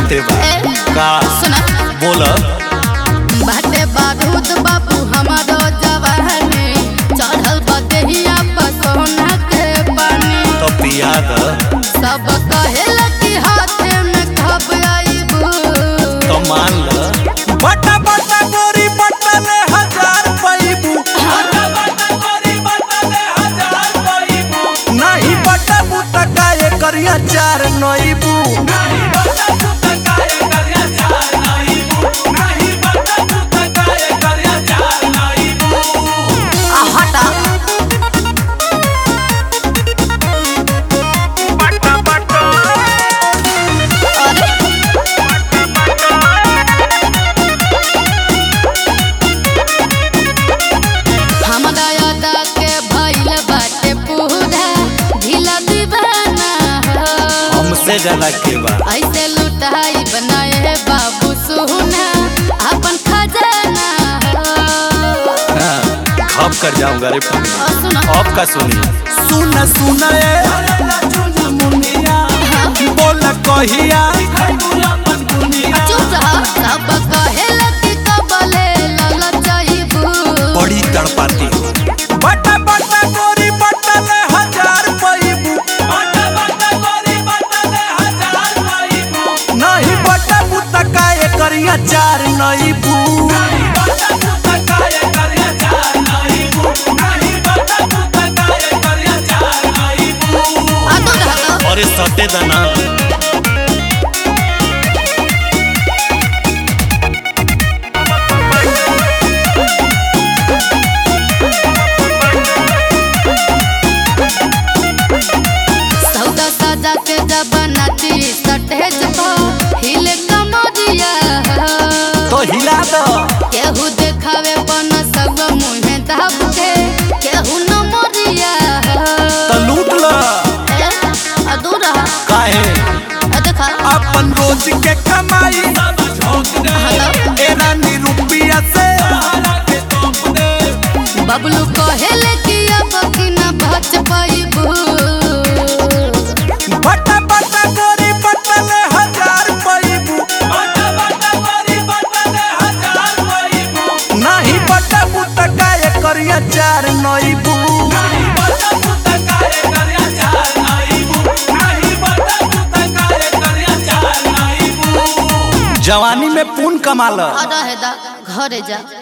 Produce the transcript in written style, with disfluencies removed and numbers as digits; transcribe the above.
चिते बा का सुना बोल बाटे बारूद बाबू हमारो जवानी चढ़ल बदेहिया पर सोना के पानी तो पिया द सब कहेला कि हाथे में खब आईबू तो मान ल बटा बटा गोरी बटा ले 1000 पैबू नहीं बटा बुता काए करिया चार नईबू हमसे ज्यादा के बा ऐसे लुटाई बनाए बाबू सोना अपन खजाना खप कर जाऊंगा रे सुना अब का सुनी सुन सुन बोल कहिया चुप रह सब कहेला कि कबले ललचाईबू बड़ी तड़पाती बटा बटा गोरी बटा ले 1000 पैबू नहीं बटा बुता काए करिया चार नईबू अरे सटे दाना सौदा सजा के जब नाची सटेज पर हिले कमरिया तो हिला दो केहू देखावे पन सब मुहे दाब के केहू न मरिया तो लूट लो अधूर काहे देखा अपन रोज के कमाई ए रानी रुपया से बबलू कहेले कि अब कि न बच पाईबू बटा बटा गोरी बटा ले 1000 पैबू नहीं बटा बुता काए करिया चार नईबू जवानी में पून कमाल घरे जा